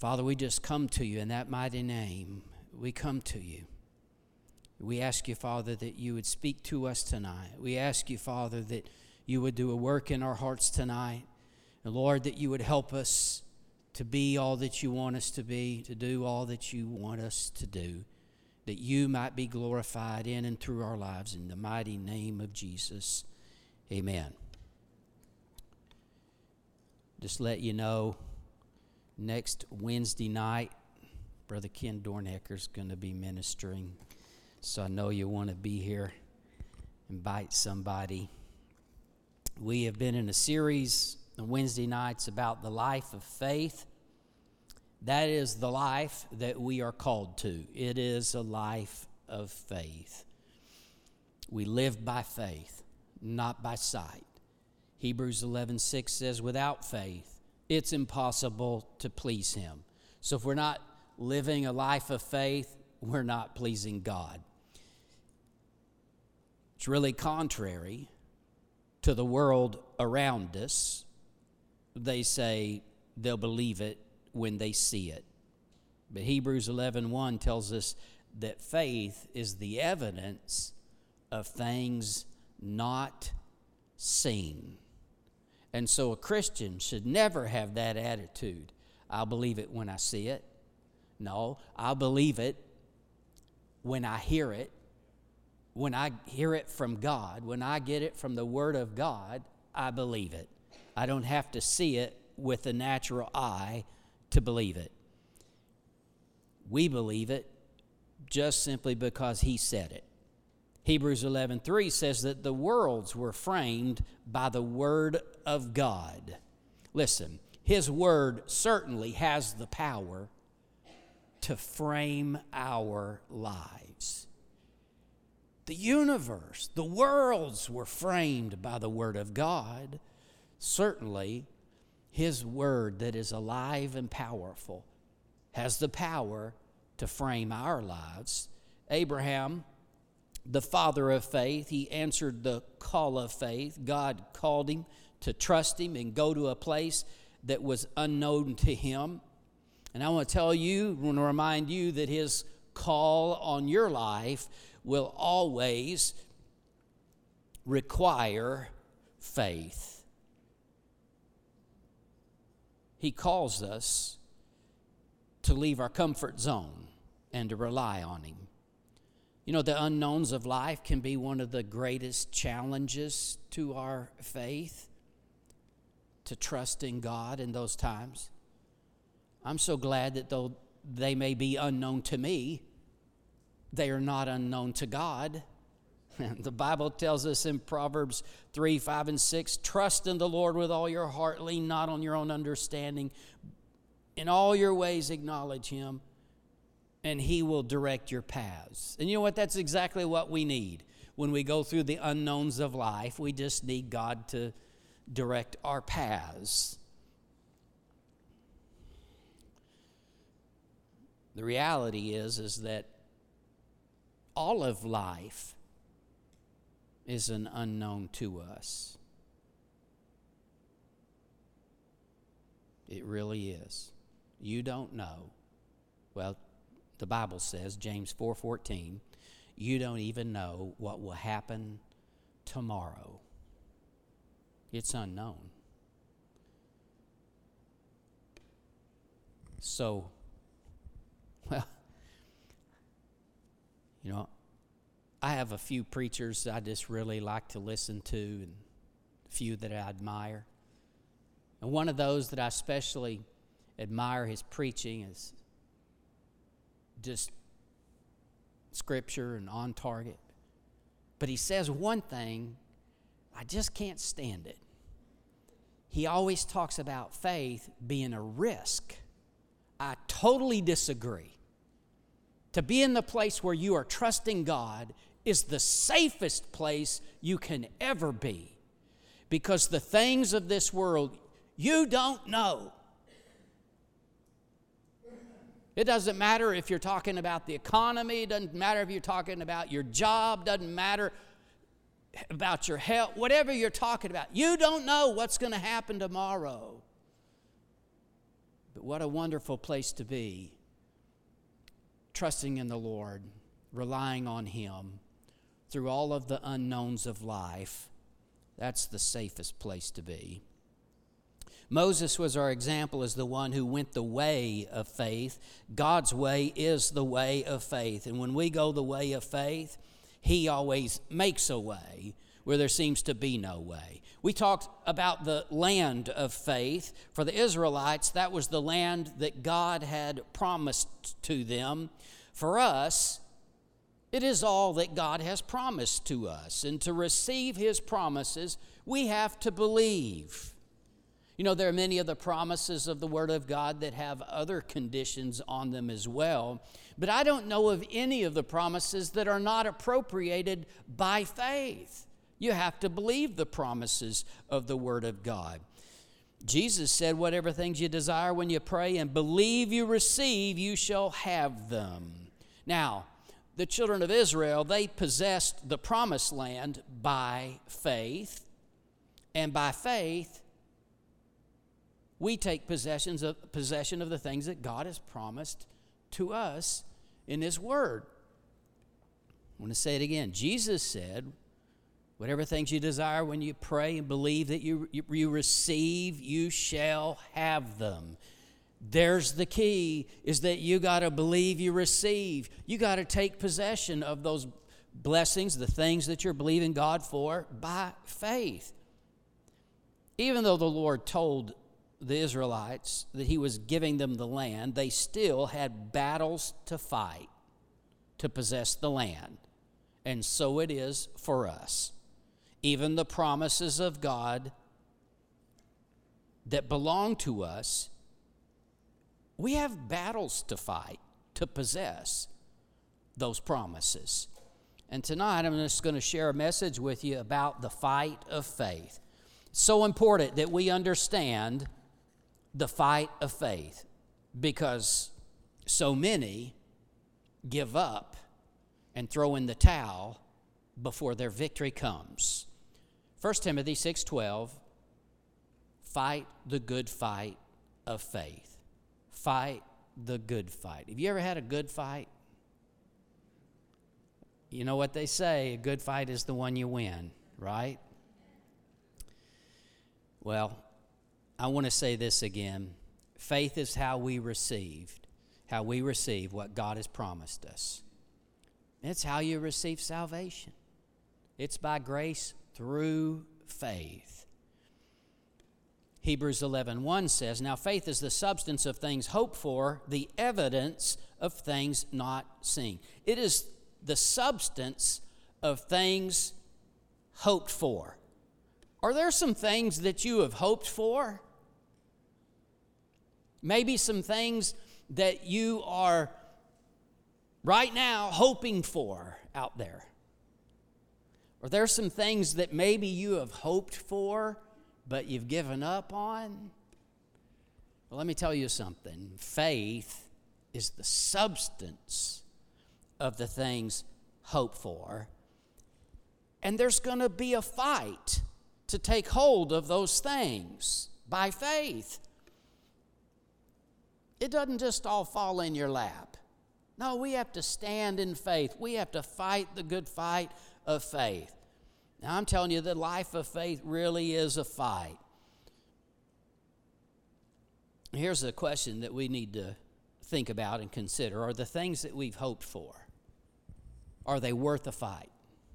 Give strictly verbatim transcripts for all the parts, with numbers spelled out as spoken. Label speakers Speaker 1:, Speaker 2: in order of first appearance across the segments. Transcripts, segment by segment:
Speaker 1: Father, we just come to you in that mighty name. We come to you. We ask you, Father, that you would speak to us tonight. We ask you, Father, that you would do a work in our hearts tonight. And Lord, that you would help us to be all that you want us to be, to do all that you want us to do, that you might be glorified in and through our lives. In the mighty name of Jesus, amen. Just let you know, next Wednesday night, Brother Ken Dornhecker is going to be ministering. So I know you want to be here. Invite somebody. We have been in a series on Wednesday nights about the life of faith. That is the life that we are called to. It is a life of faith. We live by faith, not by sight. Hebrews eleven six says, without faith, it's impossible to please him. So if we're not living a life of faith, we're not pleasing God. It's really contrary to the world around us. They say they'll believe it when they see it. But Hebrews eleven one tells us that faith is the evidence of things not seen. And so a Christian should never have that attitude. I'll believe it when I see it. No, I'll believe it when I hear it. When I hear it from God, when I get it from the Word of God, I believe it. I don't have to see it with the natural eye to believe it. We believe it just simply because he said it. Hebrews eleven three says that the worlds were framed by the Word of God. Listen, his Word certainly has the power to frame our lives. The universe, the worlds were framed by the Word of God. Certainly, his Word that is alive and powerful has the power to frame our lives. Abraham, the father of faith, he answered the call of faith. God called him to trust him and go to a place that was unknown to him. And I want to tell you, I want to remind you that his call on your life will always require faith. He calls us to leave our comfort zone and to rely on him. You know, the unknowns of life can be one of the greatest challenges to our faith, to trust in God in those times. I'm so glad that though they may be unknown to me, they are not unknown to God. The Bible tells us in Proverbs three, five, and six, trust in the Lord with all your heart, lean not on your own understanding. In all your ways acknowledge him, and he will direct your paths. And you know what? That's exactly what we need. When we go through the unknowns of life, we just need God to direct our paths. The reality is, is that all of life is an unknown to us. It really is. You don't know. Well, the Bible says, James four fourteen, you don't even know what will happen tomorrow. It's unknown. So, well, you know, I have a few preachers I just really like to listen to, and a few that I admire. And one of those that I especially admire his preaching is just scripture and on target. But he says one thing, I just can't stand it. He always talks about faith being a risk. I totally disagree. To be in the place where you are trusting God is the safest place you can ever be. Because the things of this world, you don't know. It doesn't matter if you're talking about the economy. It doesn't matter if you're talking about your job. It doesn't matter about your health. Whatever you're talking about, you don't know what's going to happen tomorrow. But what a wonderful place to be, trusting in the Lord, relying on Him through all of the unknowns of life. That's the safest place to be. Moses was our example as the one who went the way of faith. God's way is the way of faith. And when we go the way of faith, He always makes a way where there seems to be no way. We talked about the land of faith. For the Israelites, that was the land that God had promised to them. For us, it is all that God has promised to us. And to receive His promises, we have to believe. You know, there are many of the promises of the Word of God that have other conditions on them as well. But I don't know of any of the promises that are not appropriated by faith. You have to believe the promises of the Word of God. Jesus said, whatever things you desire when you pray and believe you receive, you shall have them. Now, the children of Israel, they possessed the promised land by faith. And by faith, we take possessions of, possession of the things that God has promised to us in His Word. I want to say it again. Jesus said, whatever things you desire when you pray and believe that you, you, you receive, you shall have them. There's the key, is that you got to believe you receive. You got to take possession of those blessings, the things that you're believing God for, by faith. Even though the Lord told the Israelites that He was giving them the land, they still had battles to fight to possess the land. And so it is for us. Even the promises of God that belong to us, we have battles to fight to possess those promises. And tonight I'm just going to share a message with you about the fight of faith. It's so important that we understand the fight of faith, because so many give up and throw in the towel before their victory comes. First Timothy six twelve, fight the good fight of faith. Fight the good fight. Have you ever had a good fight? You know what they say, a good fight is the one you win, right? Well, I want to say this again. Faith is how we received, how we receive what God has promised us. It's how you receive salvation. It's by grace through faith. Hebrews eleven one says, now faith is the substance of things hoped for, the evidence of things not seen. It is the substance of things hoped for. Are there some things that you have hoped for? Maybe some things that you are right now hoping for out there. Are there some things that maybe you have hoped for, but you've given up on? Well, let me tell you something. Faith is the substance of the things hoped for. And there's going to be a fight to take hold of those things by faith. It doesn't just all fall in your lap. No, we have to stand in faith. We have to fight the good fight of faith. Now, I'm telling you, the life of faith really is a fight. Here's a question that we need to think about and consider. Are the things that we've hoped for, are they worth a fight?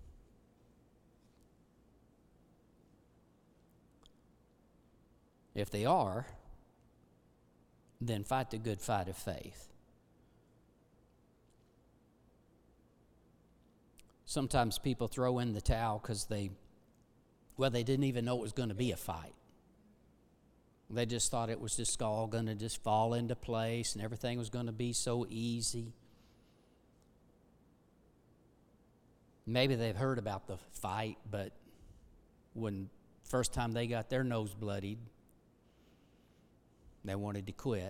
Speaker 1: If they are, then fight the good fight of faith. Sometimes people throw in the towel because they, well, they didn't even know it was going to be a fight. They just thought it was just all going to just fall into place and everything was going to be so easy. Maybe they've heard about the fight, but when first time they got their nose bloodied, they wanted to quit.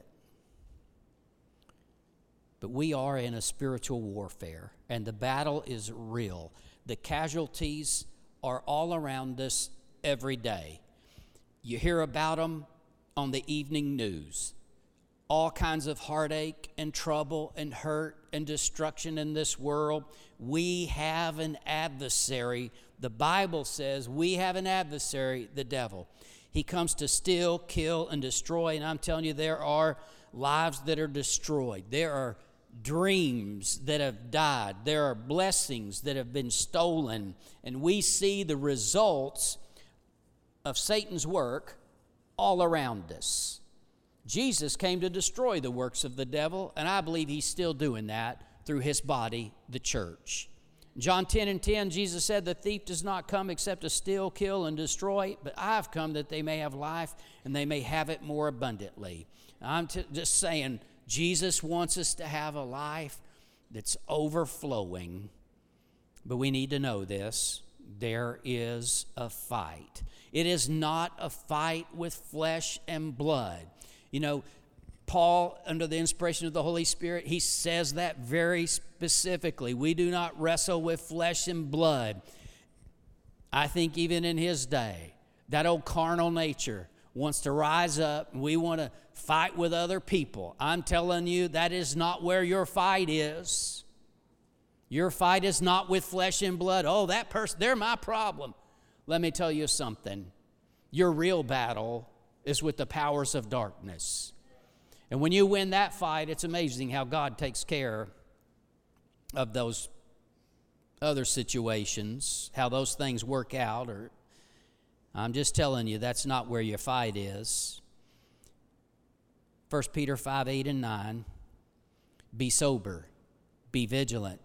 Speaker 1: But we are in a spiritual warfare, and the battle is real. The casualties are all around us every day. You hear about them on the evening news. all kinds of heartache and trouble and hurt and destruction in this world. We have an adversary. The Bible says we have an adversary, the devil. He comes to steal, kill, and destroy. And I'm telling you, there are lives that are destroyed. There are dreams that have died. There are blessings that have been stolen. And we see the results of Satan's work all around us. Jesus came to destroy the works of the devil, and I believe he's still doing that through his body, the church. John ten and ten, Jesus said, the thief does not come except to steal, kill, and destroy, but I've come that they may have life and they may have it more abundantly. I'm t- just saying, Jesus wants us to have a life that's overflowing, but we need to know this. There is a fight. It is not a fight with flesh and blood. You know, Paul, under the inspiration of the Holy Spirit, he says that very specifically. We do not wrestle with flesh and blood. I think even in his day, that old carnal nature wants to rise up, and we want to fight with other people. I'm telling you, that is not where your fight is. Your fight is not with flesh and blood. Oh, that person, they're my problem. Let me tell you something. Your real battle is with the powers of darkness. And when you win that fight, it's amazing how God takes care of those other situations, how those things work out. Or I'm just telling you, that's not where your fight is. First Peter five, eight, and nine, be sober, be vigilant.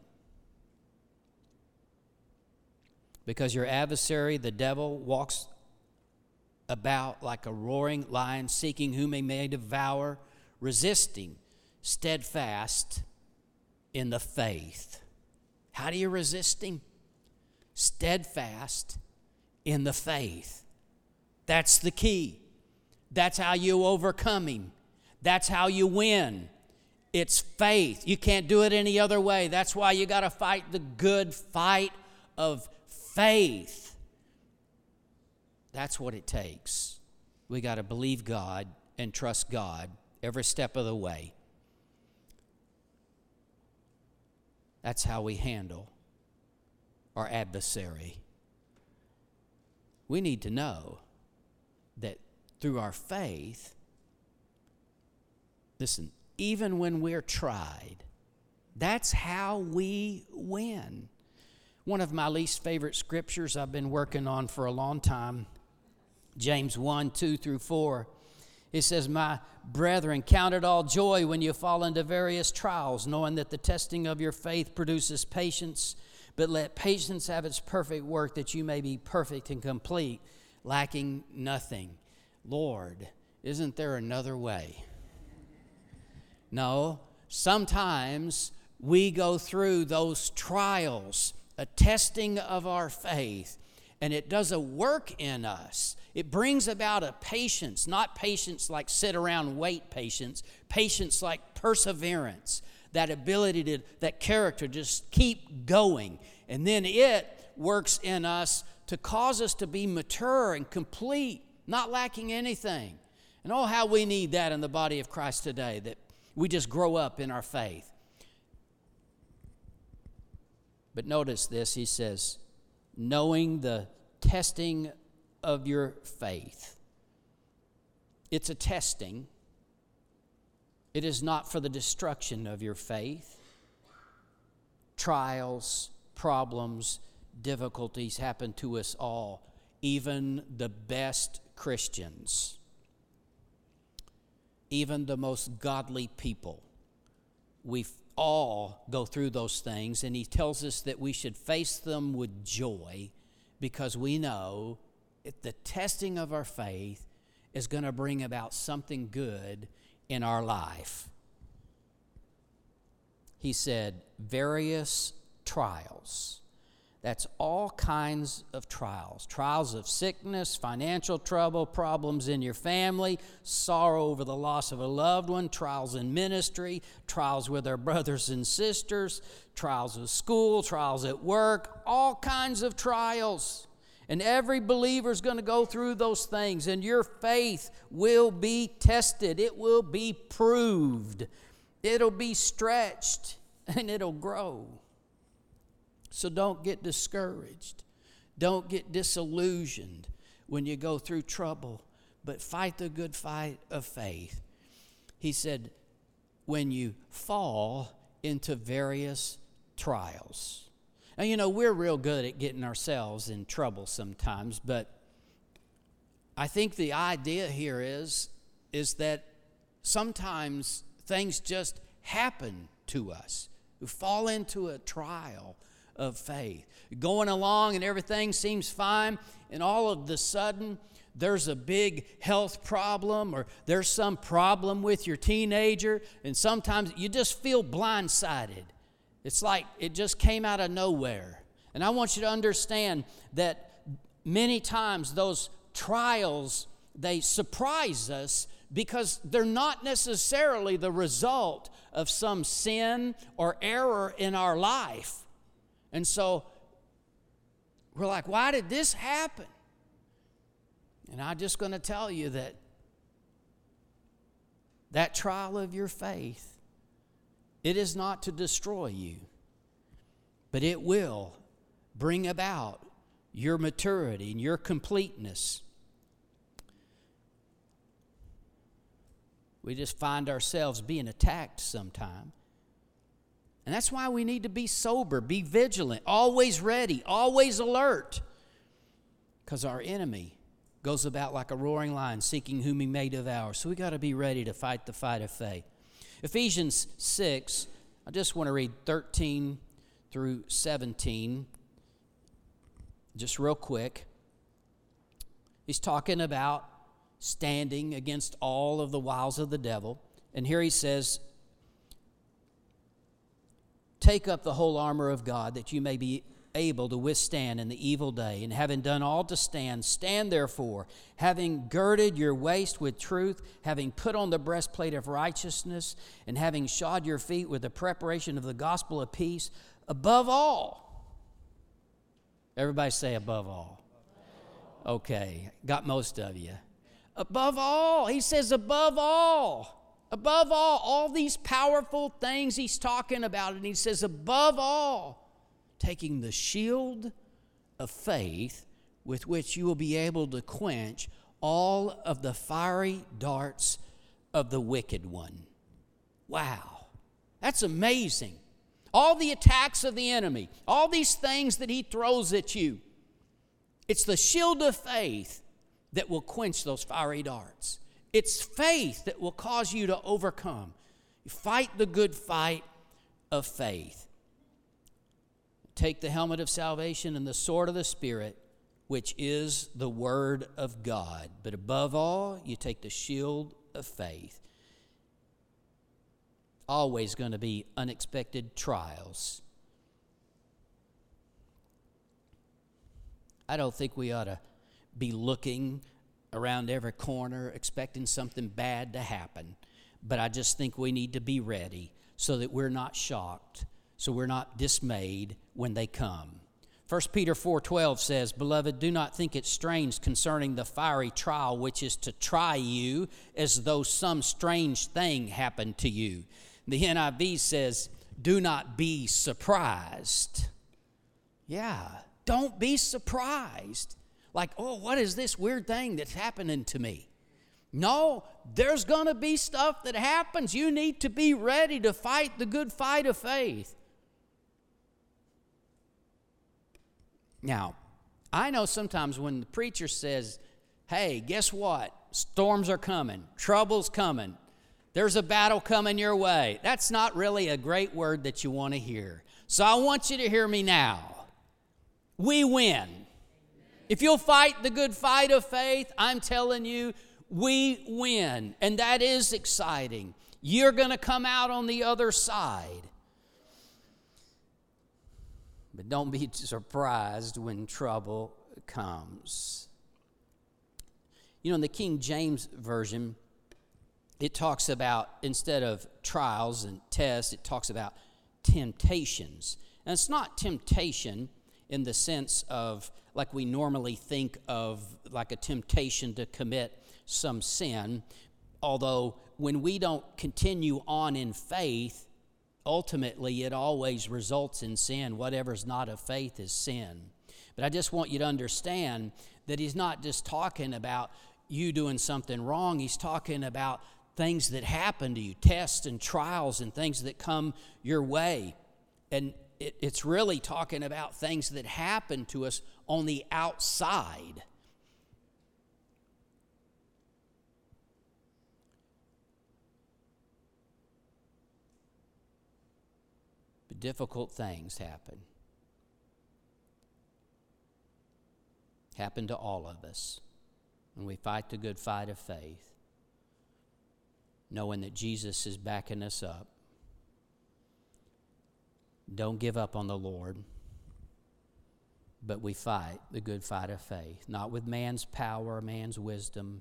Speaker 1: Because your adversary, the devil, walks about like a roaring lion, seeking whom he may devour, resisting, steadfast in the faith. How do you resist him? Steadfast in the faith. That's the key. That's how you overcome him. That's how you win. It's faith. You can't do it any other way. That's why you got to fight the good fight of faith. That's what it takes. We got to believe God and trust God every step of the way. That's how we handle our adversary. We need to know that through our faith, listen, even when we're tried, that's how we win. One of my least favorite scriptures I've been working on for a long time, James one, two through four. It says, my brethren, count it all joy when you fall into various trials, knowing that the testing of your faith produces patience. But let patience have its perfect work, that you may be perfect and complete, lacking nothing. Lord, isn't there another way? No, sometimes we go through those trials, a testing of our faith, and it does a work in us. It brings about a patience, not patience like sit around wait patience, patience like perseverance, that ability to, that character, just keep going. And then it works in us to cause us to be mature and complete, not lacking anything. And oh, how we need that in the body of Christ today, that we just grow up in our faith. But notice this, he says, knowing the testing of your faith. It's a testing. It is not for the destruction of your faith. Trials, problems, difficulties happen to us all, even the best Christians, even the most godly people. We all go through those things, and he tells us that we should face them with joy, because we know that the testing of our faith is going to bring about something good in our life. He said, various trials. That's all kinds of trials. Trials of sickness, financial trouble, problems in your family, sorrow over the loss of a loved one, trials in ministry, trials with our brothers and sisters, trials of school, trials at work, all kinds of trials. And every believer is going to go through those things, and your faith will be tested. It will be proved. It'll be stretched, and it'll grow. So don't get discouraged. Don't get disillusioned when you go through trouble, but fight the good fight of faith. He said, when you fall into various trials. Now, you know, we're real good at getting ourselves in trouble sometimes, but I think the idea here is, is that sometimes things just happen to us. We fall into a trial of faith. Going along and everything seems fine, and all of a sudden there's a big health problem, or there's some problem with your teenager, and sometimes you just feel blindsided. It's like it just came out of nowhere. And I want you to understand that many times those trials, they surprise us because they're not necessarily the result of some sin or error in our life. And so we're like, why did this happen? And I'm just going to tell you that that trial of your faith, it is not to destroy you, but it will bring about your maturity and your completeness. We just find ourselves being attacked sometime. And that's why we need to be sober, be vigilant, always ready, always alert. Because our enemy goes about like a roaring lion, seeking whom he may devour. So we got to be ready to fight the fight of faith. Ephesians six, I just want to read thirteen through seventeen, just real quick. He's talking about standing against all of the wiles of the devil. And here he says, take up the whole armor of God, that you may be able to withstand in the evil day, and having done all to stand, stand therefore, having girded your waist with truth, having put on the breastplate of righteousness, and having shod your feet with the preparation of the gospel of peace. Above all, everybody say above all. Okay, got most of you. Above all, he says above all. Above all, all these powerful things he's talking about, and he says above all, taking the shield of faith with which you will be able to quench all of the fiery darts of the wicked one. Wow, that's amazing. All the attacks of the enemy, all these things that he throws at you, it's the shield of faith that will quench those fiery darts. It's faith that will cause you to overcome. You fight the good fight of faith. Take the helmet of salvation and the sword of the Spirit, which is the Word of God. But above all, you take the shield of faith. Always going to be unexpected trials. I don't think we ought to be looking around every corner expecting something bad to happen. But I just think we need to be ready so that we're not shocked, so we're not dismayed when they come. First Peter four twelve says, Beloved, do not think it strange concerning the fiery trial which is to try you, as though some strange thing happened to you. The N I V says, do not be surprised. Yeah, don't be surprised. Like, oh, what is this weird thing that's happening to me? No, there's going to be stuff that happens. You need to be ready to fight the good fight of faith. Now, I know sometimes when the preacher says, hey, guess what? Storms are coming. Trouble's coming. There's a battle coming your way. That's not really a great word that you want to hear. So I want you to hear me now. We win. If you'll fight the good fight of faith, I'm telling you, we win. And that is exciting. You're going to come out on the other side. But don't be surprised when trouble comes. You know, in the King James Version, it talks about, instead of trials and tests, it talks about temptations. And it's not temptation in the sense of like we normally think of, like a temptation to commit some sin. Although when we don't continue on in faith, ultimately it always results in sin. Whatever's not of faith is sin. But I just want you to understand that he's not just talking about you doing something wrong. He's talking about things that happen to you, tests and trials and things that come your way. And it, it's really talking about things that happen to us on the outside. But difficult things happen. Happen to all of us when we fight the good fight of faith, knowing that Jesus is backing us up. Don't give up on the Lord, but we fight the good fight of faith, not with man's power, man's wisdom,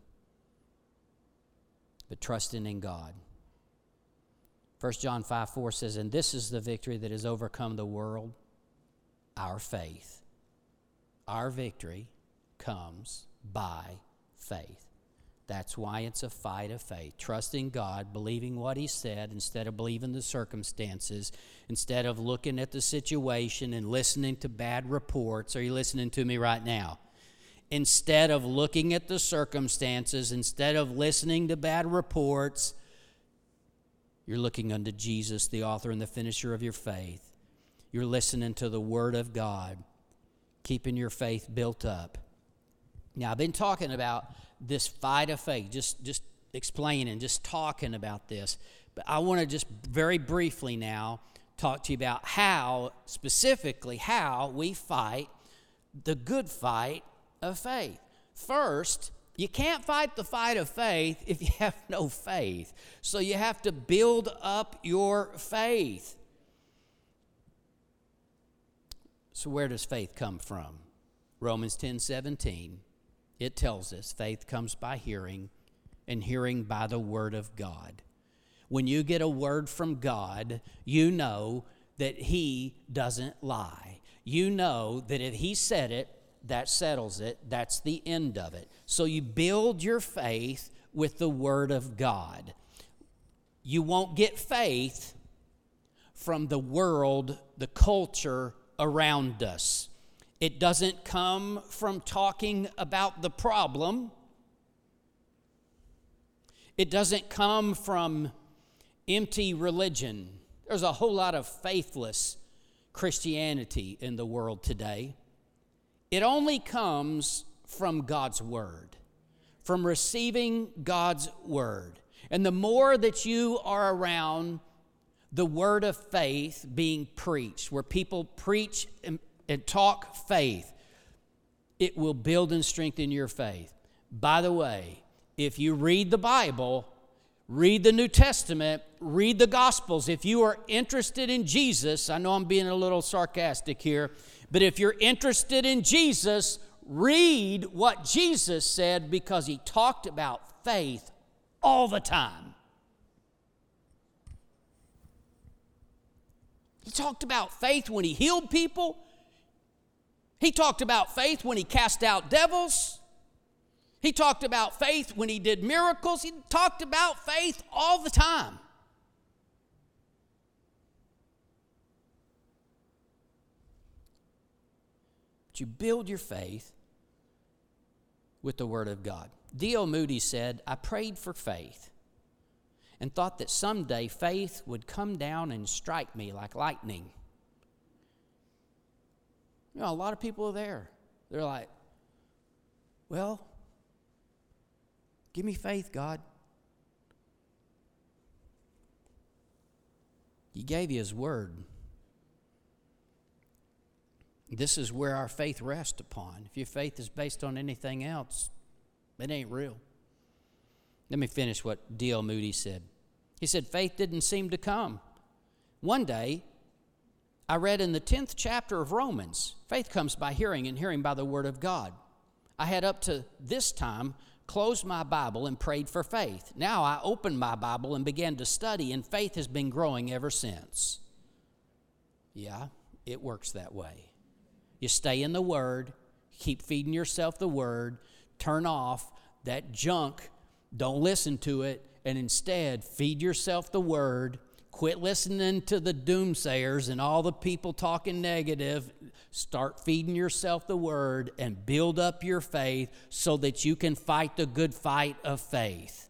Speaker 1: but trusting in God. First John five four says, and this is the victory that has overcome the world, our faith. Our victory comes by faith. That's why it's a fight of faith. Trusting God, believing what he said instead of believing the circumstances, instead of looking at the situation and listening to bad reports. Are you listening to me right now? Instead of looking at the circumstances, instead of listening to bad reports, you're looking unto Jesus, the author and the finisher of your faith. You're listening to the Word of God, keeping your faith built up. Now, I've been talking about this fight of faith, just, just explaining, just talking about this. But I want to just very briefly now talk to you about how, specifically, how we fight the good fight of faith. First, you can't fight the fight of faith if you have no faith. So you have to build up your faith. So where does faith come from? Romans ten seventeen. It tells us faith comes by hearing, and hearing by the word of God. When you get a word from God, you know that he doesn't lie. You know that if he said it, that settles it. That's the end of it. So you build your faith with the word of God. You won't get faith from the world, the culture around us. It doesn't come from talking about the problem. It doesn't come from empty religion. There's a whole lot of faithless Christianity in the world today. It only comes from God's Word, from receiving God's Word. And the more that you are around the Word of faith being preached, where people preach and and talk faith, it will build and strengthen your faith. By the way, if you read the Bible, read the New Testament, read the Gospels, if you are interested in Jesus, I know I'm being a little sarcastic here, but if you're interested in Jesus, read what Jesus said, because he talked about faith all the time. He talked about faith when he healed people. He talked about faith when he cast out devils. He talked about faith when he did miracles. He talked about faith all the time. But you build your faith with the Word of God. D L Moody said, I prayed for faith and thought that someday faith would come down and strike me like lightning. You know, a lot of people are there. They're like, well, give me faith, God. He gave you his word. This is where our faith rests upon. If your faith is based on anything else, it ain't real. Let me finish what D L Moody said. He said, faith didn't seem to come. One day, I read in the tenth chapter of Romans, faith comes by hearing, and hearing by the word of God. I had up to this time closed my Bible and prayed for faith. Now I opened my Bible and began to study, and faith has been growing ever since. Yeah, it works that way. You stay in the Word, keep feeding yourself the Word, turn off that junk, don't listen to it, and instead feed yourself the Word. Quit listening to the doomsayers and all the people talking negative. Start feeding yourself the Word and build up your faith so that you can fight the good fight of faith.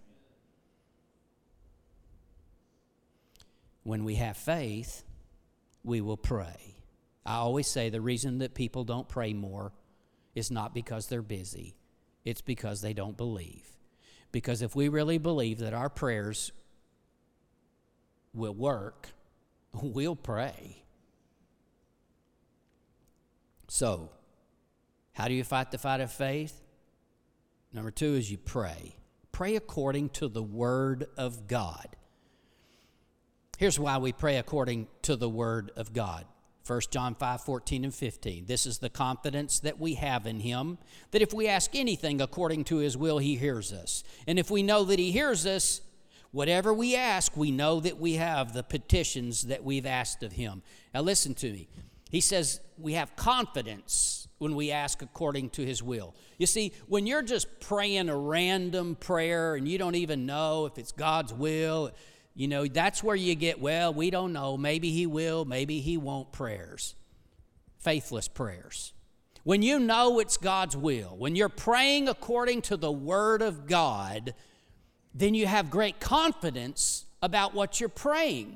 Speaker 1: When we have faith, we will pray. I always say the reason that people don't pray more is not because they're busy. It's because they don't believe. Because if we really believe that our prayers will work, we'll pray. So, how do you fight the fight of faith? Number two is you pray. Pray according to the Word of God. Here's why we pray according to the Word of God. First John five, fourteen and fifteen. This is the confidence that we have in Him, that if we ask anything according to His will, He hears us. And if we know that He hears us, whatever we ask, we know that we have the petitions that we've asked of Him. Now listen to me. He says we have confidence when we ask according to His will. You see, when you're just praying a random prayer and you don't even know if it's God's will, you know, that's where you get, well, we don't know. Maybe He will, maybe He won't prayers. Faithless prayers. When you know it's God's will, when you're praying according to the Word of God, then you have great confidence about what you're praying.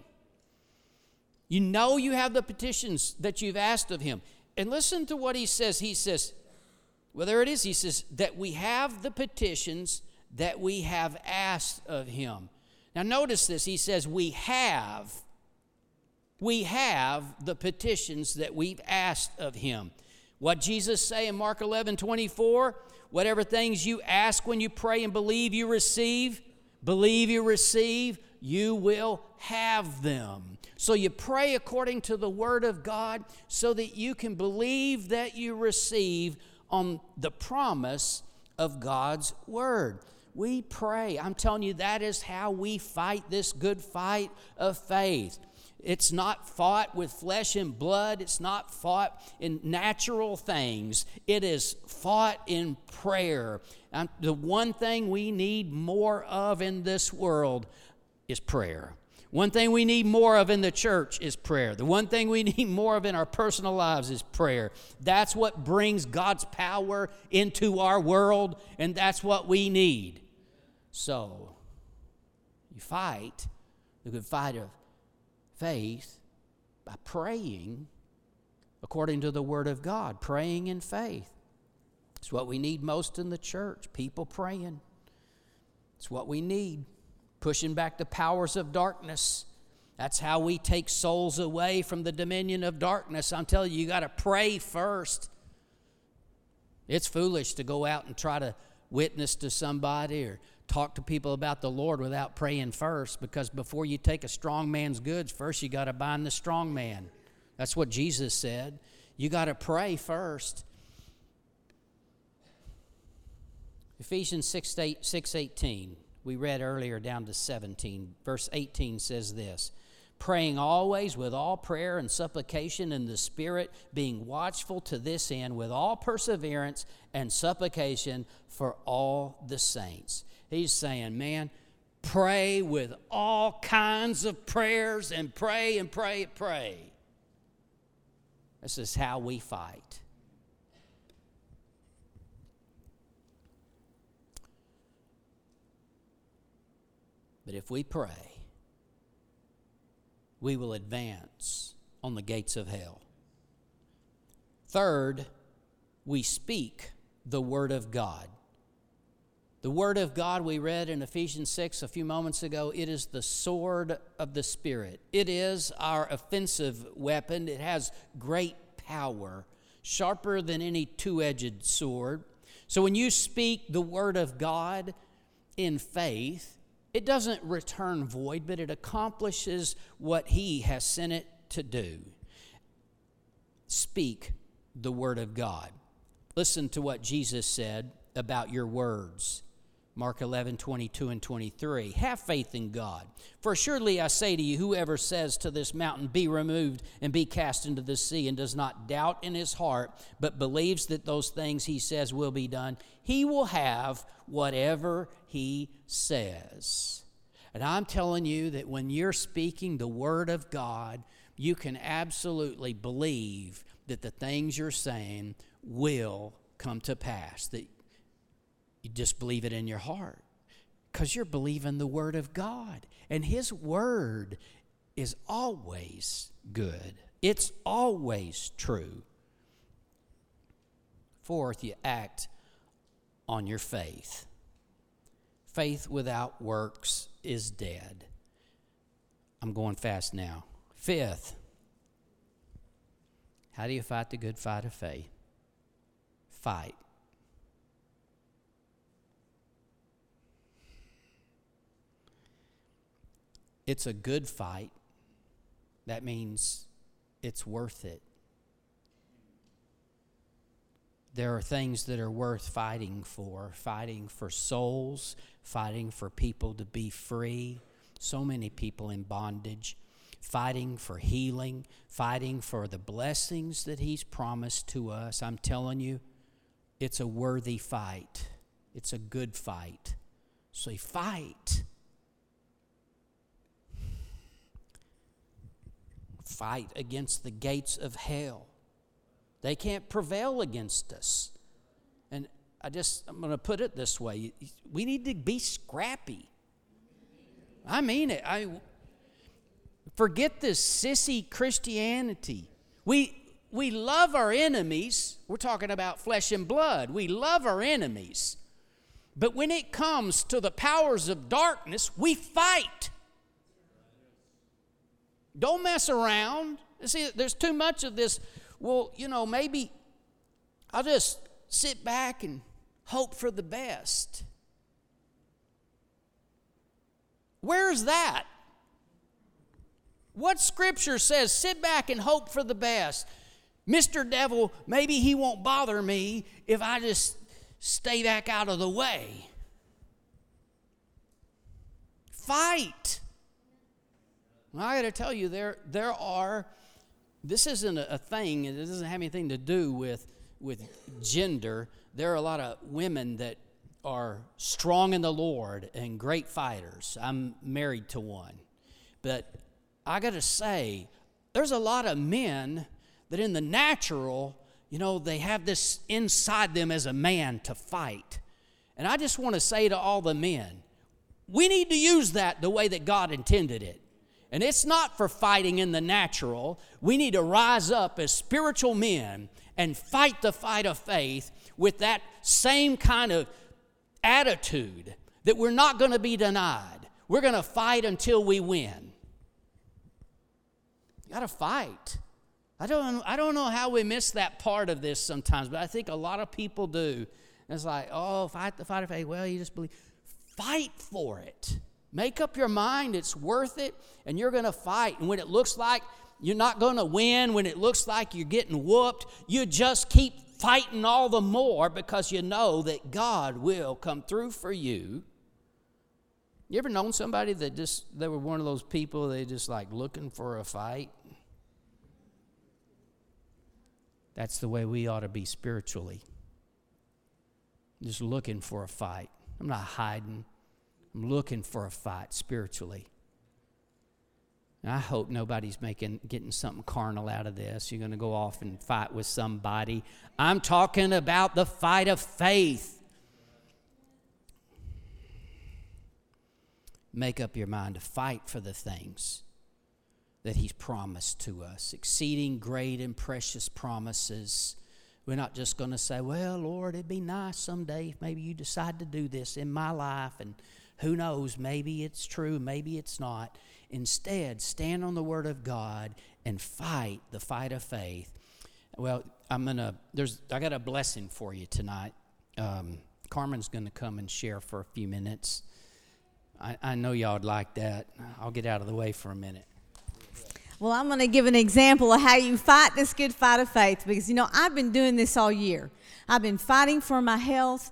Speaker 1: You know you have the petitions that you've asked of Him. And listen to what He says. He says, well, there it is. He says that we have the petitions that we have asked of Him. Now notice this. He says we have. We have the petitions that we've asked of Him. What Jesus say in Mark eleven twenty-four? Whatever things you ask when you pray and believe you receive, believe you receive, you will have them. So you pray according to the Word of God so that you can believe that you receive on the promise of God's Word. We pray. I'm telling you, that is how we fight this good fight of faith. It's not fought with flesh and blood. It's not fought in natural things. It is fought in prayer. And the one thing we need more of in this world is prayer. One thing we need more of in the church is prayer. The one thing we need more of in our personal lives is prayer. That's what brings God's power into our world, and that's what we need. So, you fight the good fight of faith by praying according to the Word of God, praying in faith. It's what we need most in the church, people praying. It's what we need, pushing back the powers of darkness. That's how we take souls away from the dominion of darkness. I'm telling you, you got to pray first. It's foolish to go out and try to witness to somebody or talk to people about the Lord without praying first, because before you take a strong man's goods, first you got to bind the strong man. That's what Jesus said. You got to pray first. Ephesians six eighteen, we read earlier down to seventeen. Verse eighteen says this: praying always with all prayer and supplication in the Spirit, being watchful to this end with all perseverance and supplication for all the saints. He's saying, man, pray with all kinds of prayers and pray and pray and pray. This is how we fight. But if we pray, we will advance on the gates of hell. Third, we speak the Word of God. The Word of God we read in Ephesians six a few moments ago, it is the sword of the Spirit. It is our offensive weapon. It has great power, sharper than any two-edged sword. So when you speak the Word of God in faith, it doesn't return void, but it accomplishes what He has sent it to do. Speak the Word of God. Listen to what Jesus said about your words. Mark eleven, twenty-two and twenty-three. Have faith in God. For surely I say to you, whoever says to this mountain, be removed and be cast into the sea, and does not doubt in his heart, but believes that those things he says will be done, he will have whatever he says. And I'm telling you that when you're speaking the word of God, you can absolutely believe that the things you're saying will come to pass, that you just believe it in your heart because you're believing the word of God. And his word is always good. It's always true. Fourth, you act on your faith. Faith without works is dead. I'm going fast now. Fifth, how do you fight the good fight of faith? Fight. It's a good fight. That means it's worth it. There are things that are worth fighting for. Fighting for souls, fighting for people to be free. So many people in bondage. Fighting for healing, fighting for the blessings that he's promised to us. I'm telling you, it's a worthy fight. It's a good fight. So fight. Fight against the gates of hell. They can't prevail against us. And I just, I'm going to put it this way. We need to be scrappy. I mean it. I forget this sissy Christianity. We we love our enemies. We're talking about flesh and blood. We love our enemies. But when it comes to the powers of darkness, we fight. Don't mess around. See, there's too much of this, well, you know, maybe I'll just sit back and hope for the best. Where's that? What scripture says sit back and hope for the best? Mister Devil, maybe he won't bother me if I just stay back out of the way. Fight. Well, I got to tell you, there there are, this isn't a, a thing, it doesn't have anything to do with, with gender. There are a lot of women that are strong in the Lord and great fighters. I'm married to one. But I got to say, there's a lot of men that in the natural, you know, they have this inside them as a man to fight. And I just want to say to all the men, we need to use that the way that God intended it. And it's not for fighting in the natural. We need to rise up as spiritual men and fight the fight of faith with that same kind of attitude that we're not going to be denied. We're going to fight until we win. You got to fight. I don't, I don't know how we miss that part of this sometimes, but I think a lot of people do. And it's like, oh, fight the fight of faith. Well, you just believe. Fight for it. Make up your mind it's worth it, and you're going to fight. And when it looks like you're not going to win, when it looks like you're getting whooped, you just keep fighting all the more because you know that God will come through for you. You ever known somebody that just, they were one of those people, they just like looking for a fight? That's the way we ought to be spiritually. Just looking for a fight. I'm not hiding. I'm looking for a fight spiritually. And I hope nobody's making getting something carnal out of this. You're going to go off and fight with somebody. I'm talking about the fight of faith. Make up your mind to fight for the things that he's promised to us. Exceeding great and precious promises. We're not just going to say, well, Lord, it'd be nice someday if maybe you decide to do this in my life, and who knows, maybe it's true, maybe it's not. Instead, stand on the Word of God and fight the fight of faith. Well, I'm going to, there's, I got a blessing for you tonight. Um, Carmen's going to come and share for a few minutes. I, I know y'all would like that. I'll get out of the way for a minute.
Speaker 2: Well, I'm going to give an example of how you fight this good fight of faith because, you know, I've been doing this all year. I've been fighting for my health,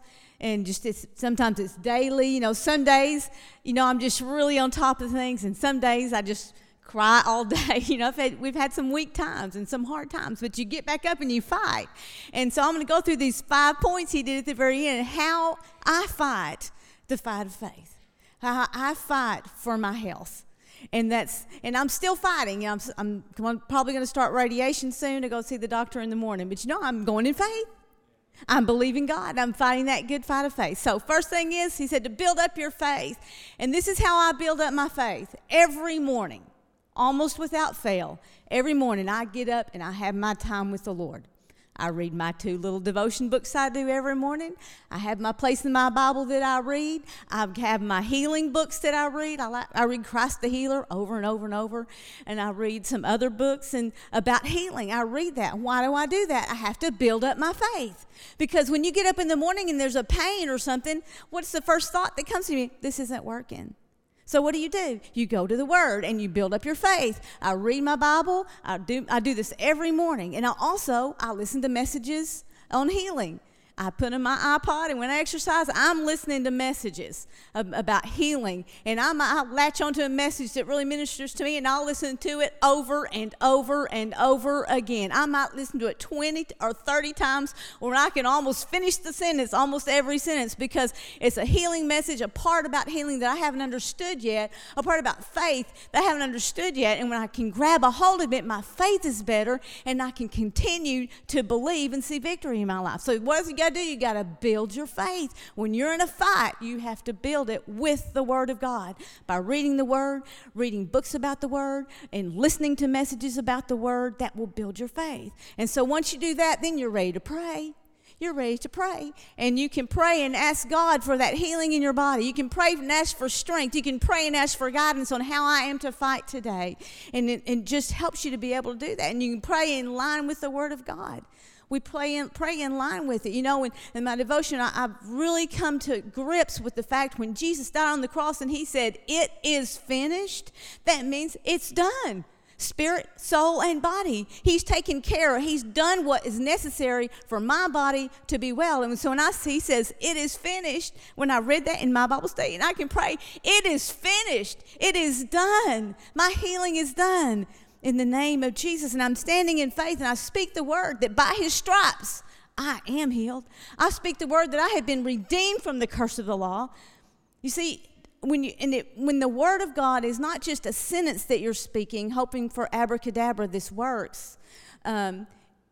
Speaker 2: and just it's, sometimes it's daily. You know, some days, you know, I'm just really on top of things, and some days I just cry all day. You know, I've had, we've had some weak times and some hard times, but you get back up and you fight. And so I'm going to go through these five points he did at the very end, how I fight the fight of faith, how I fight for my health. And that's and I'm still fighting. I'm, I'm probably going to start radiation soon to go see the doctor in the morning. But you know, I'm going in faith. I'm believing God. I'm fighting that good fight of faith. So first thing is, he said to build up your faith. And this is how I build up my faith. Every morning, almost without fail, every morning I get up and I have my time with the Lord. I read my two little devotion books I do every morning. I have my place in my Bible that I read. I have my healing books that I read. I, like, I read Christ the Healer over and over and over. And I read some other books and about healing. I read that. Why do I do that? I have to build up my faith. Because when you get up in the morning and there's a pain or something, what's the first thought that comes to me? This isn't working. So what do you do? You go to the Word and you build up your faith. I read my Bible. I do I do this every morning. And I also, I listen to messages on healing. I put in my iPod, and when I exercise, I'm listening to messages about healing. And I'm, I latch onto a message that really ministers to me, and I'll listen to it over and over and over again. I might listen to it twenty or thirty times, or I can almost finish the sentence, almost every sentence, because it's a healing message, a part about healing that I haven't understood yet, a part about faith that I haven't understood yet. And when I can grab a hold of it, my faith is better, and I can continue to believe and see victory in my life. So what does it got to do? You got to build your faith. When you're in a fight, you have to build it with the Word of God by reading the Word, reading books about the Word, and listening to messages about the Word. That will build your faith. And so once you do that, then you're ready to pray. You're ready to pray. And you can pray and ask God for that healing in your body. You can pray and ask for strength. You can pray and ask for guidance on how I am to fight today. And it, it just helps you to be able to do that. And you can pray in line with the Word of God. We pray in, pray in line with it. You know, in, in my devotion, I, I've really come to grips with the fact when Jesus died on the cross and he said, "It is finished," that means it's done. Spirit, soul, and body. He's taken care of. He's done what is necessary for my body to be well. And so when I see, he says, "It is finished," when I read that in my Bible study, and I can pray, "It is finished. It is done. My healing is done." In the name of Jesus, and I'm standing in faith, and I speak the word that by his stripes I am healed. I speak the word that I have been redeemed from the curse of the law. You see, when you and it, when the word of God is not just a sentence that you're speaking, hoping for abracadabra, this works. Um,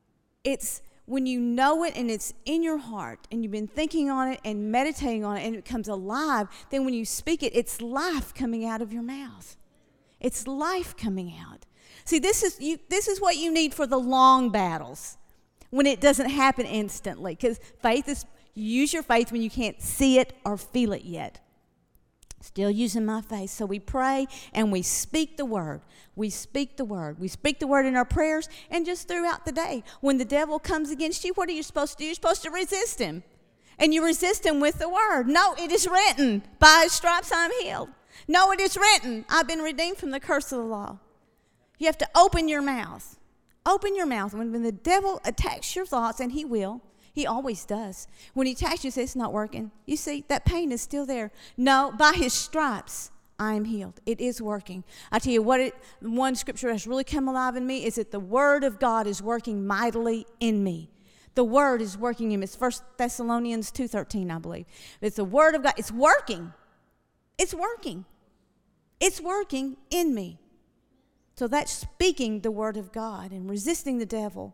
Speaker 2: it's when you know it and it's in your heart, and you've been thinking on it and meditating on it, and it becomes alive. Then when you speak it, it's life coming out of your mouth. It's life coming out. See, this is you, this is what you need for the long battles, when it doesn't happen instantly. Because faith is, you use your faith when you can't see it or feel it yet. Still using my faith. So we pray and we speak the word. We speak the word. We speak the word in our prayers and just throughout the day. When the devil comes against you, what are you supposed to do? You're supposed to resist him. And you resist him with the word. No, it is written, "By his stripes I'm healed." No, it is written, "I've been redeemed from the curse of the law." You have to open your mouth. Open your mouth. When, when the devil attacks your thoughts, and he will, he always does. When he attacks you, say, "It's not working." You see, that pain is still there. No, by his stripes, I am healed. It is working. I tell you what, it, one scripture has really come alive in me is that the word of God is working mightily in me. The word is working in me. It's First Thessalonians two thirteen, I believe. It's the word of God. It's working. It's working. It's working in me. So that's speaking the word of God and resisting the devil.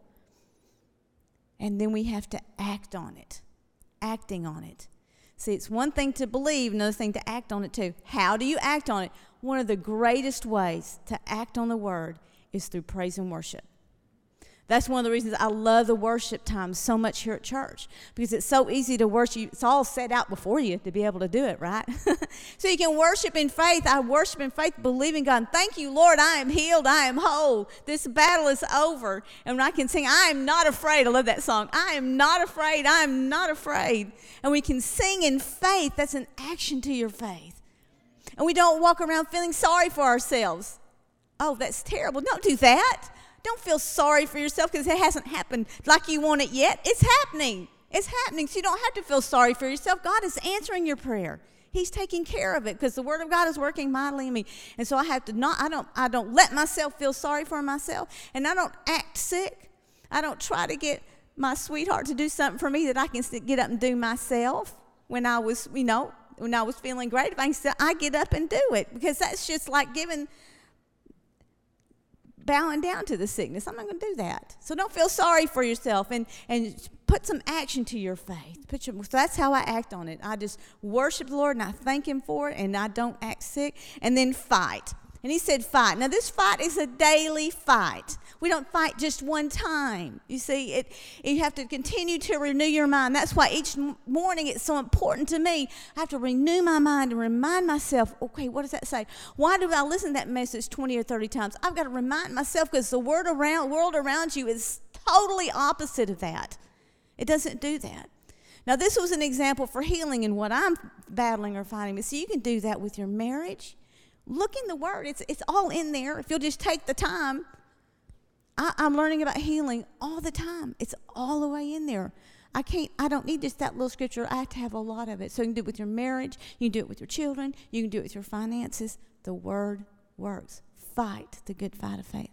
Speaker 2: And then we have to act on it. Acting on it. See, it's one thing to believe, another thing to act on it too. How do you act on it? One of the greatest ways to act on the word is through praise and worship. That's one of the reasons I love the worship time so much here at church, because it's so easy to worship. It's all set out before you to be able to do it, right? So you can worship in faith. I worship in faith, believing God. Thank you, Lord, I am healed. I am whole. This battle is over. And when I can sing, "I am not afraid." I love that song. "I am not afraid. I am not afraid." And we can sing in faith. That's an action to your faith. And we don't walk around feeling sorry for ourselves. Oh, that's terrible. Don't do that. Don't feel sorry for yourself because it hasn't happened like you want it yet. It's happening. It's happening, so you don't have to feel sorry for yourself. God is answering your prayer. He's taking care of it because the Word of God is working mightily in me. And so I have to not, I don't, I don't let myself feel sorry for myself, and I don't act sick. I don't try to get my sweetheart to do something for me that I can get up and do myself when I was, you know, when I was feeling great. If I can say, I get up and do it, because that's just like giving, bowing down to the sickness. I'm not going to do that. So don't feel sorry for yourself, and, and put some action to your faith. Put your, so that's how I act on it. I just worship the Lord, and I thank Him for it, and I don't act sick. And then fight. And He said fight. Now, this fight is a daily fight. We don't fight just one time. You see, it. You have to continue to renew your mind. That's why each morning it's so important to me. I have to renew my mind and remind myself, okay, what does that say? Why do I listen to that message twenty or thirty times? I've got to remind myself, because the word around, world around you is totally opposite of that. It doesn't do that. Now, this was an example for healing in what I'm battling or fighting. But see, you can do that with your marriage. Look in the Word. It's, it's all in there. If you'll just take the time. I, I'm learning about healing all the time. It's all the way in there. I can't, I don't need just that little scripture. I have to have a lot of it. So you can do it with your marriage. You can do it with your children. You can do it with your finances. The Word works. Fight the good fight of faith.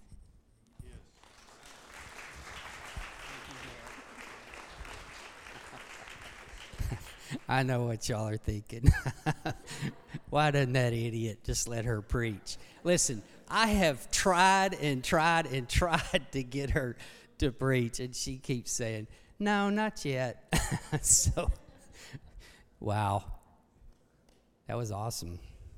Speaker 1: I know what y'all are thinking. Why doesn't that idiot just let her preach? Listen, I have tried and tried and tried to get her to preach, and she keeps saying, no, not yet. So, wow. That was awesome.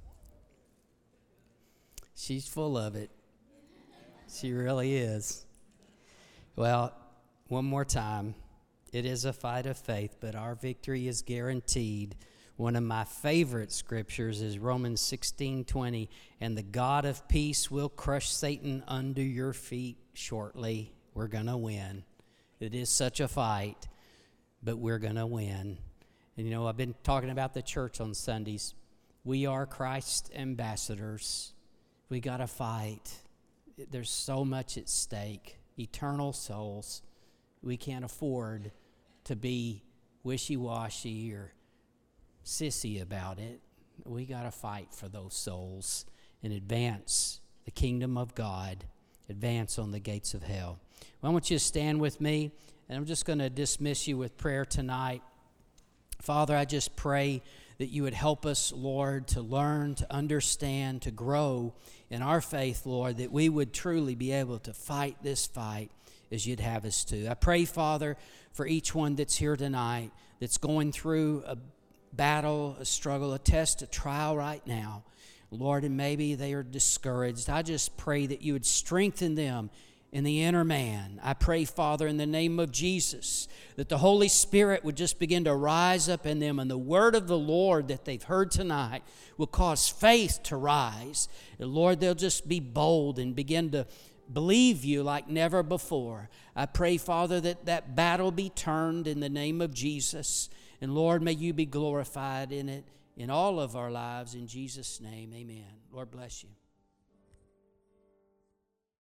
Speaker 1: She's full of it. She really is. Well, one more time. It is a fight of faith, but our victory is guaranteed. One of my favorite scriptures is Romans sixteen twenty, and the God of peace will crush Satan under your feet shortly. We're going to win. It is such a fight, but we're going to win. And you know, I've been talking about the church on Sundays. We are Christ's ambassadors. We got to fight. There's so much at stake. Eternal souls. We can't afford to be wishy-washy or sissy about it. We got to fight for those souls and advance the kingdom of God, advance on the gates of hell. Well, I want you to stand with me, and I'm just going to dismiss you with prayer tonight. Father, I just pray that you would help us, Lord, to learn, to understand, to grow in our faith, Lord, that we would truly be able to fight this fight as you'd have us to. I pray, Father, for each one that's here tonight that's going through a battle, a struggle, a test, a trial right now. Lord, and maybe they are discouraged. I just pray that you would strengthen them in the inner man. I pray, Father, in the name of Jesus, that the Holy Spirit would just begin to rise up in them, and the word of the Lord that they've heard tonight will cause faith to rise. And Lord, they'll just be bold and begin to believe you like never before. I pray, Father, that that battle be turned in the name of Jesus. And Lord, may you be glorified in it, in all of our lives. In Jesus' name, amen. Lord bless you.